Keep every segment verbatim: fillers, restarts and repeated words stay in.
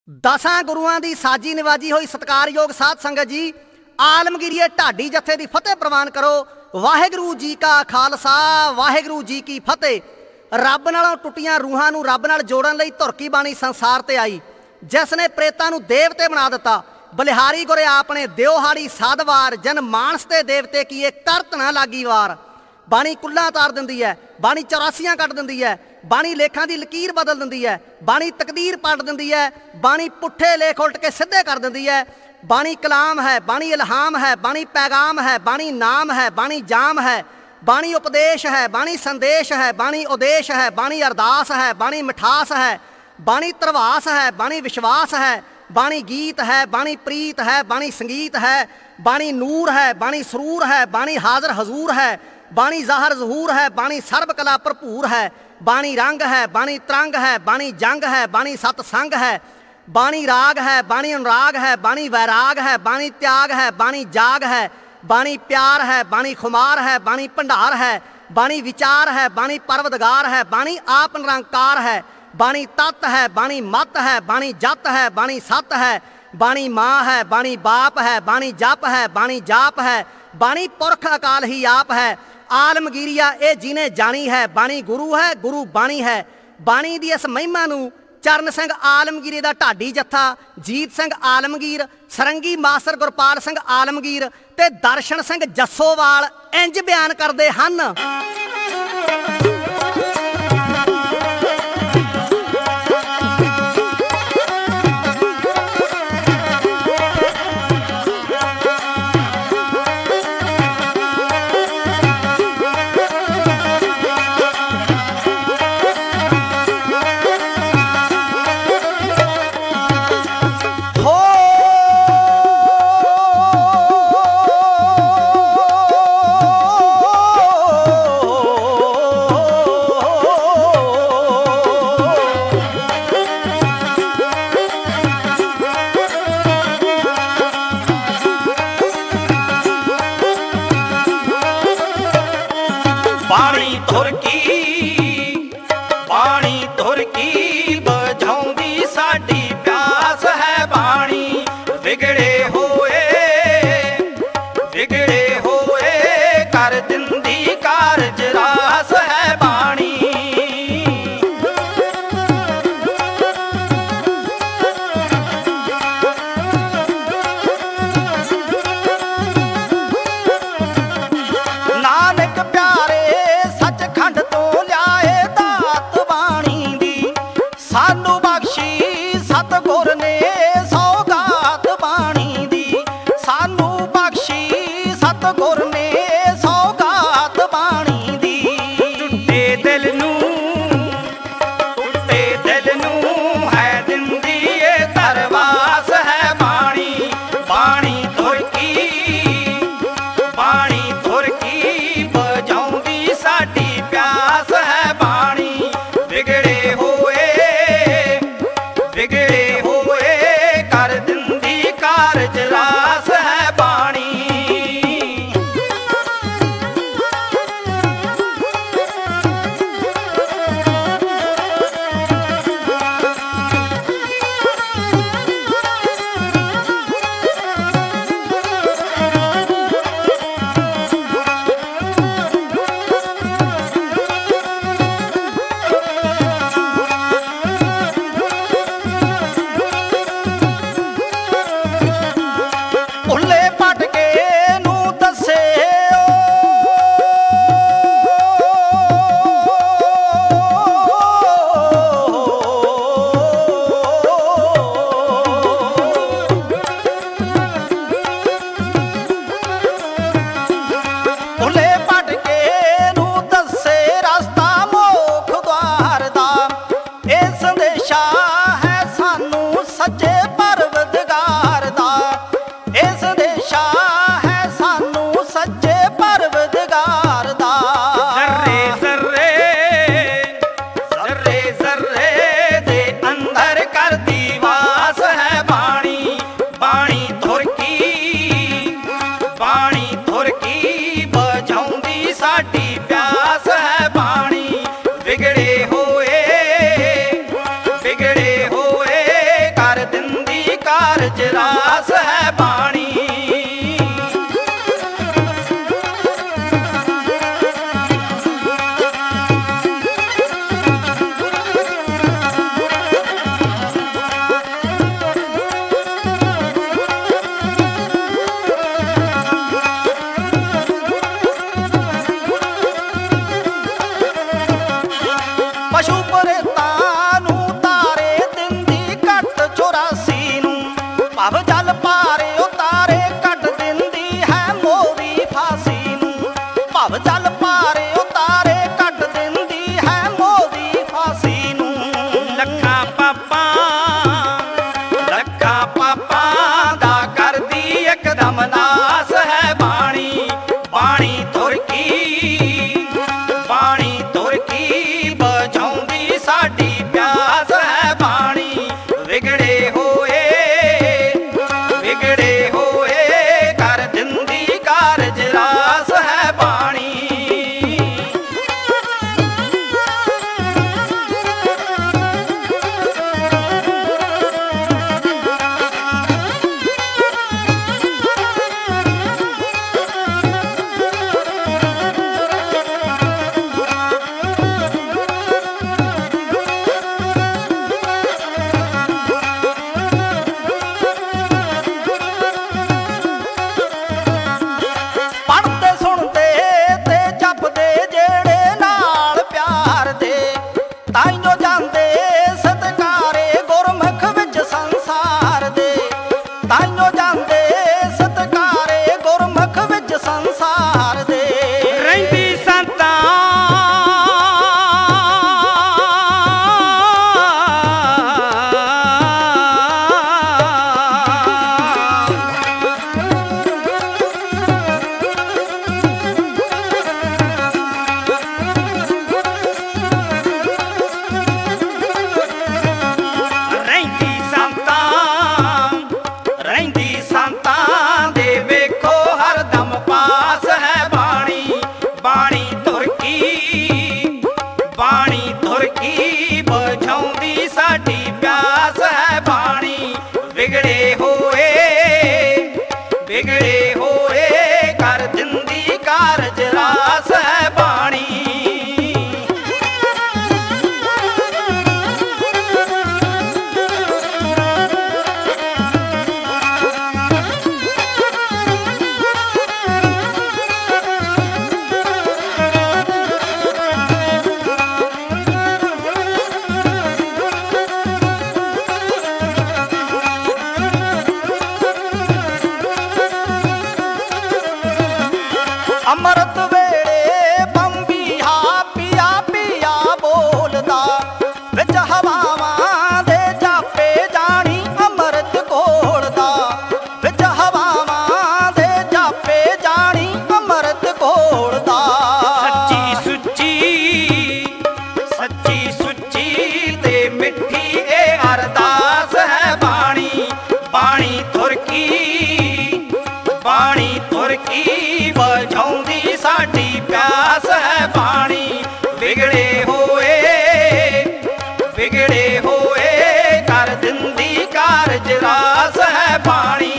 ਦਸਾਂ ਗੁਰੂਆਂ ਦੀ ਸਾਜੀ ਨਿਵਾਜੀ ਹੋਈ ਸਤਿਕਾਰਯੋਗ ਸਾਧ ਸੰਗਤ ਜੀ, ਆਲਮਗੀਰੀਏ ਢਾਡੀ ਜਥੇ ਦੀ ਫਤਿਹ ਪ੍ਰਵਾਨ ਕਰੋ। ਵਾਹਿਗੁਰੂ ਜੀ ਕਾ ਖਾਲਸਾ, ਵਾਹਿਗੁਰੂ ਜੀ ਕੀ ਫਤਿਹ। ਰੱਬ ਨਾਲੋਂ ਟੁੱਟੀਆਂ ਰੂਹਾਂ ਨੂੰ ਰੱਬ ਨਾਲ ਜੋੜਨ ਲਈ ਧੁਰਕੀ ਬਾਣੀ ਸੰਸਾਰ ਤੇ ਆਈ, ਜਿਸ ਨੇ ਪ੍ਰੇਤਾਂ ਨੂੰ ਦੇਵਤੇ ਬਣਾ ਦਿੱਤਾ। ਬਲਿਹਾਰੀ ਗੁਰੇ ਆਪਣੇ ਦਿਓਹਾੜੀ ਸਾਧਵਾਰ, ਜਨ ਮਾਨਸ ਤੇ ਦੇਵਤੇ ਕੀਏ ਕਰਤ ਨਾ ਲਾਗੀ ਵਾਰ। ਬਾਣੀ ਕੁੱਲਾਂ ਤਾਰ ਦਿੰਦੀ ਹੈ, ਬਾਣੀ ਚੌਰਾਸੀਆਂ ਕੱਟ ਦਿੰਦੀ ਹੈ, ਬਾਣੀ ਲੇਖਾਂ ਦੀ ਲਕੀਰ ਬਦਲ ਦਿੰਦੀ ਹੈ, ਬਾਣੀ ਤਕਦੀਰ ਪਲਟ ਦਿੰਦੀ ਹੈ, ਬਾਣੀ ਪੁੱਠੇ ਲੇਖ ਉਲਟ ਕੇ ਸਿੱਧੇ ਕਰ ਦਿੰਦੀ ਹੈ। ਬਾਣੀ ਕਲਾਮ ਹੈ, ਬਾਣੀ ਇਲਹਾਮ ਹੈ, ਬਾਣੀ ਪੈਗਾਮ ਹੈ, ਬਾਣੀ ਨਾਮ ਹੈ, ਬਾਣੀ ਜਾਮ ਹੈ, ਬਾਣੀ ਉਪਦੇਸ਼ ਹੈ, ਬਾਣੀ ਸੰਦੇਸ਼ ਹੈ, ਬਾਣੀ ਉਦੇਸ਼ ਹੈ, ਬਾਣੀ ਅਰਦਾਸ ਹੈ, ਬਾਣੀ ਮਿਠਾਸ ਹੈ, ਬਾਣੀ ਧਰਵਾਸ ਹੈ, ਬਾਣੀ ਵਿਸ਼ਵਾਸ ਹੈ, ਬਾਣੀ ਗੀਤ ਹੈ, ਬਾਣੀ ਪ੍ਰੀਤ ਹੈ, ਬਾਣੀ ਸੰਗੀਤ ਹੈ, ਬਾਣੀ ਨੂਰ ਹੈ, ਬਾਣੀ ਸਰੂਰ ਹੈ, ਬਾਣੀ ਹਾਜ਼ਰ ਹਜ਼ੂਰ ਹੈ, ਬਾਣੀ ਜ਼ਾਹਰ ਜ਼ਹੂਰ ਹੈ, ਬਾਣੀ ਸਰਬ ਕਲਾ ਭਰਪੂਰ ਹੈ, ਬਾਣੀ ਰੰਗ ਹੈ, ਬਾਣੀ ਤਰੰਗ ਹੈ, ਬਾਣੀ ਜੰਗ ਹੈ, ਬਾਣੀ ਸਤ ਸੰਗ ਹੈ, ਬਾਣੀ ਰਾਗ ਹੈ, ਬਾਣੀ ਅਨੁਰਾਗ ਹੈ, ਬਾਣੀ ਵੈਰਾਗ ਹੈ, ਬਾਣੀ ਤਿਆਗ ਹੈ, ਬਾਣੀ ਜਾਗ ਹੈ, ਬਾਣੀ ਪਿਆਰ ਹੈ, ਬਾਣੀ ਖੁਮਾਰ ਹੈ, ਬਾਣੀ ਭੰਡਾਰ ਹੈ, ਬਾਣੀ ਵਿਚਾਰ ਹੈ, ਬਾਣੀ ਪਰਵਦਗਾਰ ਹੈ, ਬਾਣੀ ਆਪ ਨਿਰੰਕਾਰ ਹੈ, ਬਾਣੀ ਤਤ ਹੈ, ਬਾਣੀ ਮਤ ਹੈ, ਬਾਣੀ ਜਤ ਹੈ, ਬਾਣੀ ਸਤ ਹੈ, ਬਾਣੀ ਮਾਂ ਹੈ, ਬਾਣੀ ਬਾਪ ਹੈ, ਬਾਣੀ ਜਪ ਹੈ, ਬਾਣੀ ਜਾਪ ਹੈ, ਬਾਣੀ ਪੁਰਖ ਅਕਾਲ ਹੀ ਆਪ ਹੈ। ਆਲਮਗੀਰੀਆ ਇਹ ਜਿਹਨੇ ਜਾਣੀ ਹੈ, ਬਾਣੀ ਗੁਰੂ ਹੈ, ਗੁਰੂ ਬਾਣੀ ਹੈ। ਬਾਣੀ ਦੀ ਇਸ ਮਹਿਮਾ ਨੂੰ ਚਰਨ ਸਿੰਘ ਆਲਮਗੀਰ ਦਾ ਢਾਡੀ ਜੱਥਾ, ਜੀਤ ਸਿੰਘ ਆਲਮਗੀਰ, ਸਰੰਗੀ ਮਾਸਟਰ ਗੁਰਪਾਲ ਸਿੰਘ ਆਲਮਗੀਰ ਤੇ ਦਰਸ਼ਨ ਸਿੰਘ ਜੱਸੋਵਾਲ ਇੰਜ ਬਿਆਨ ਕਰਦੇ ਹਨ। ਕਾਰਜ ਰਾਸ ਹੈ ਬਾਣੀ। ਪਸ਼ੂ ਪ੍ਰੇਤਾਂ ਨੂੰ ਤਾਰੇ ਦਿੰਦੀ ਕੱਟ ਚੁਰਾਸੀ ਨੂੰ, ਭਵ ਜਲ ਪਾਰੇ ਉਤਾਰੇ ਕੱਢ ਦਿੰਦੀ ਹੈ ਮੋਰੀ ਫਾਸੀ ਨੂੰ, ਭਵ ਜਲ ਪਾਰੇ ਉਤਾਰੇ ਕੱਢ ਦਿੰਦੀ ਹੈ ਮੋਰੀ ਫਾਸੀ ਨੂੰ। ਲੱਖਾਂ ਪਾਪਾਂ ਲੱਖਾਂ ਪਾਪਾਂ ਦਾ ਕਰਦੀ ਇੱਕਦਮ ਨਾਸ ਹੈ ਬਾਣੀ। ਬਾਣੀ ਤੁਰ ਕੀ ਬਾਣੀ ਤੁਰ ਕੀ ਬੁਝਾਉਂਦੀ ਸਾਡੀ ਪਿਆਸ ਹੈ ਬਾਣੀ। ਵਿਗੜੇ ਹੋਏ ਵਿਗੜੇ ਹੋਏ ਕਰ ਦਿੰਦੀ ਕਾਰਜ ਰਾਸ ਹੈ ਬਾਣੀ। ਪੜ੍ਹਦੇ ਸੁਣਦੇ ਤੇ ਜਪਦੇ ਜਿਹੜੇ ਨਾਲ ਪਿਆਰ ਦੇ, ਤਾਈਓ ਜਾਂਦੇ ਸਤਿਕਾਰੇ ਗੁਰਮੁਖ ਵਿੱਚ ਸੰਸਾਰ ਦੇ, ਤਾਈਓ ਜਾਂਦੇ ਸਤਿਕਾਰੇ ਗੁਰਮੁਖ ਵਿੱਚ ਸੰਸਾਰ ਦੇ। ਰਹਿੰਦੀ ਸੰਤਾਂ ਰਹਿੰਦੀ ਸੰਤਾਂ ਰਹਿੰਦੀ ਸੰਤਾਂ ਦੇ ਵੇਖੋ ਹਰਦਮ ਪਾਸ ਹੈ ਬਾਣੀ। ਬਾਣੀ ਤੁਰ ਕੀ ਬਾਣੀ ਤੁਰ ਕੀ ਬੁਝਾਉਂਦੀ ਸਾਡੀ ਪਿਆਸ ਹੈ ਬਾਣੀ। ਵਿਗੜੇ ਹੋਏ ਵਿਗੜੇ ਹੋਏ ਕਰ ਦਿੰਦੀ ਕਾਰਜ ਰਾਸ ਹੈ ਬਾਣੀ। ਅੰਮ੍ਰਿਤ ਵੇਲੇ ਬੰਬੀਹਾ ਪੀਆ ਪੀਆ ਬੋਲਦਾ, ਵਿੱਚ ਹਵਾਵਾਂ ਦੇ ਜਾਪੇ ਜਾਣੀ ਅੰਮ੍ਰਿਤ ਘੋਲਦਾ, ਵਿੱਚ ਹਵਾਵਾਂ ਦੇ ਜਾਪੇ ਜਾਣੀ ਅੰਮ੍ਰਿਤ ਘੋਲਦਾ। ਸੱਚੀ ਸੁੱਚੀ ਸੱਚੀ ਸੁੱਚੀ ਤੇ ਮਿੱਠੀ ਇਹ ਅਰਦਾਸ ਹੈ ਬਾਣੀ। ਬਾਣੀ ਤੁਰ ਕੀ ਬਾਣੀ ਤੁਰ ਕੀ ਬੁਝਾਉਂਦੀ ਸਾਡੀ ਪਿਆਸ ਹੈ ਬਾਣੀ। ਵਿਗੜੇ ਹੋਏ ਵਿਗੜੇ ਹੋਏ ਕਰ ਦਿੰਦੀ ਕਾਰਜ ਰਾਸ ਹੈ ਬਾਣੀ।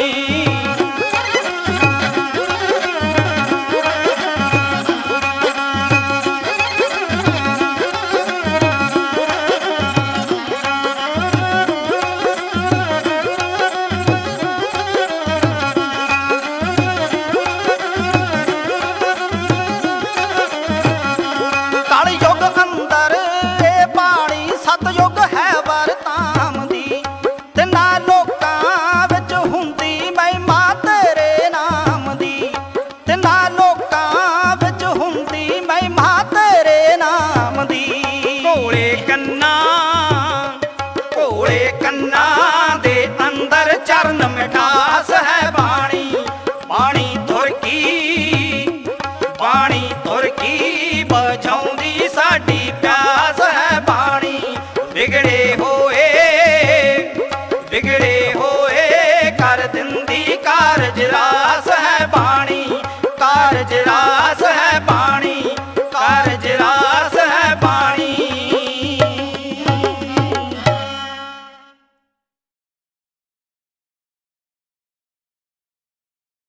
ਕਲਯੁਗ ਅੰਦਰ ਇਹ ਬਾਣੀ ਸਤਯੁਗ ਹੈ ਵਰਤਾਮ ਦੀ, ਤਿੰਨਾਂ ਲੋਕਾਂ ਵਿੱਚ ਹੁੰਦੀ ਮਹਿਮਾ ਤੇਰੇ ਨਾਮ ਦੀ, ਤਿੰਨਾਂ ਲੋਕਾਂ ਵਿੱਚ ਹੁੰਦੀ ਮਹਿਮਾ ਤੇਰੇ ਨਾਮ ਦੀ। ਘੋਲੇ ਕੰਨਾਂ ਘੋਲੇ ਕੰਨਾਂ ਦੇ ਅੰਦਰ ਚਰਨ ਮਿਠਾਸ ਹੈ ਬਾਣੀ। ਬਾਣੀ ਤੁਰ ਕੀ ਬਾਣੀ ਤੁਰ ਕੀ ਬੁਝਾਉਂਦੀ